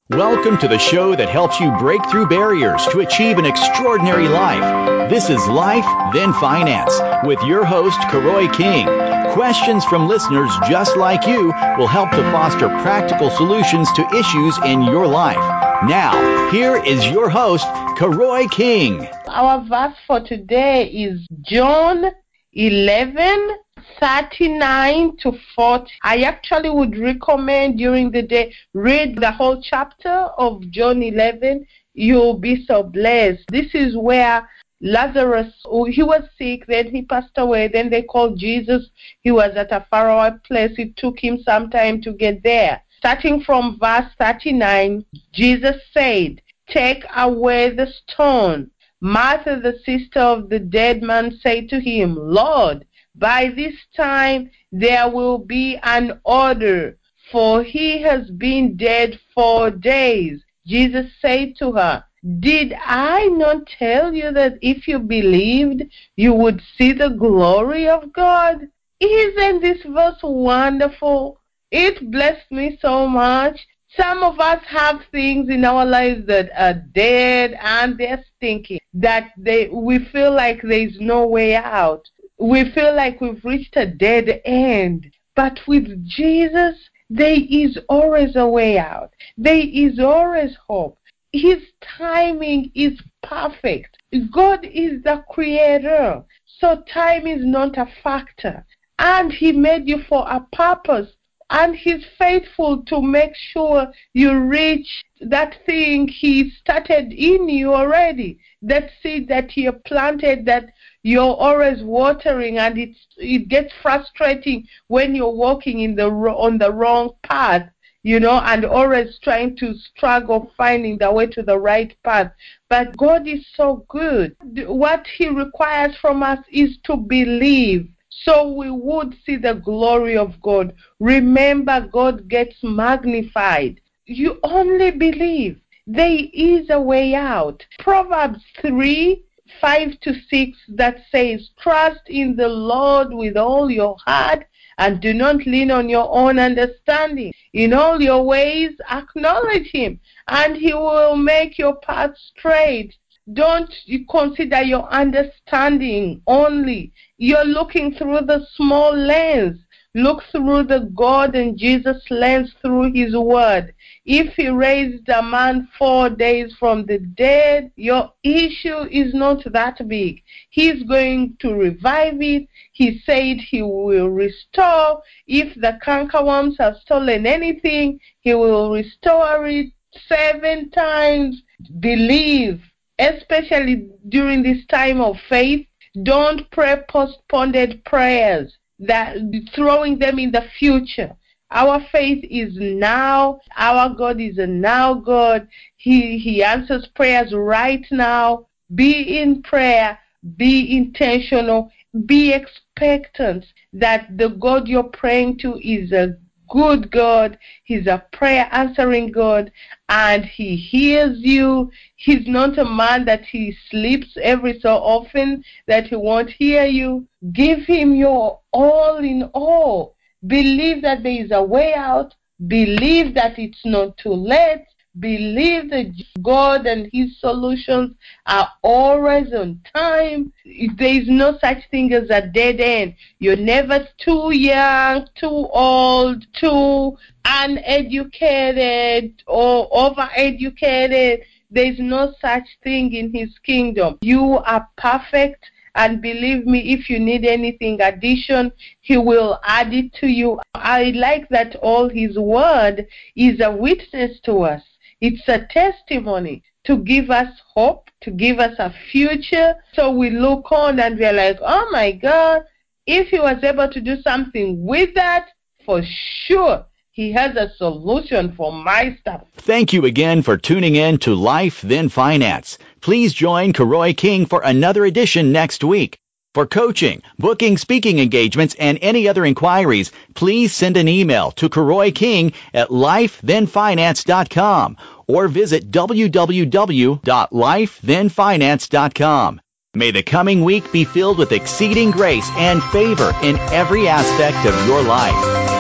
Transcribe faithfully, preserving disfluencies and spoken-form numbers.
Welcome to the show that helps you break through barriers to achieve an extraordinary life. This is Life, Then Finance with your host, Karoy King. Questions from listeners just like you will help to foster practical solutions to issues in your life. Now, here is your host, Karoy King. Our verse for today is John eleven, thirty-nine to forty. I actually would recommend during the day, read the whole chapter of John eleven. You'll be so blessed. This is where Lazarus, he was sick, then he passed away, then they called Jesus. He was at a faraway place. It took him some time to get there. Starting from verse thirty-nine, Jesus said, "Take away the stone." Martha, the sister of the dead man, said to him, "Lord, by this time there will be an order, for he has been dead four days." Jesus said to her, "Did I not tell you that if you believed, you would see the glory of God?" Isn't this verse wonderful? It blessed me so much. Some of us have things in our lives that are dead and they're stinking, that they we feel like there's no way out. We feel like we've reached a dead end. But with Jesus, there is always a way out. There is always hope. His timing is perfect. God is the creator, so time is not a factor. And he made you for a purpose. And he's faithful to make sure you reach that thing he started in you already. That seed that he planted, that you're always watering, and it's, it gets frustrating when you're walking in the on the wrong path, you know, and always trying to struggle finding the way to the right path. But God is so good. What he requires from us is to believe, so we would see the glory of God. Remember, God gets magnified. You only believe. There is a way out. Proverbs three, five to six, that says, "Trust in the Lord with all your heart and do not lean on your own understanding. In all your ways acknowledge him, and he will make your path straight." Don't consider your understanding only. You're looking through the small lens. Look through the God and Jesus lens through his word. If he raised a man four days from the dead, your issue is not that big. He's going to revive it. He said he will restore. If the cankerworms have stolen anything, he will restore it seven times. Believe. Especially during this time of faith, don't pray postponed prayers, that throwing them in the future. Our faith is now. Our God is a now God. He, he answers prayers right now. Be in prayer. Be intentional. Be expectant that the God you're praying to is a good God. He's a prayer answering God, and he hears you. He's not a man that he sleeps every so often, that he won't hear you. Give him your all in all. Believe that there is a way out. Believe that it's not too late. Believe that God and his solutions are always on time. There is no such thing as a dead end. You're never too young, too old, too uneducated or overeducated. There is no such thing in his kingdom. You are perfect. And believe me, if you need anything addition, he will add it to you. I like that all his word is a witness to us. It's a testimony to give us hope, to give us a future. So we look on and we're like, oh my God, if he was able to do something with that, for sure, he has a solution for my stuff. Thank you again for tuning in to Life, Then Finance. Please join Karoy King for another edition next week. For coaching, booking, speaking engagements, and any other inquiries, please send an email to Karoy King at life then finance dot com or visit w w w dot life then finance dot com. May the coming week be filled with exceeding grace and favor in every aspect of your life.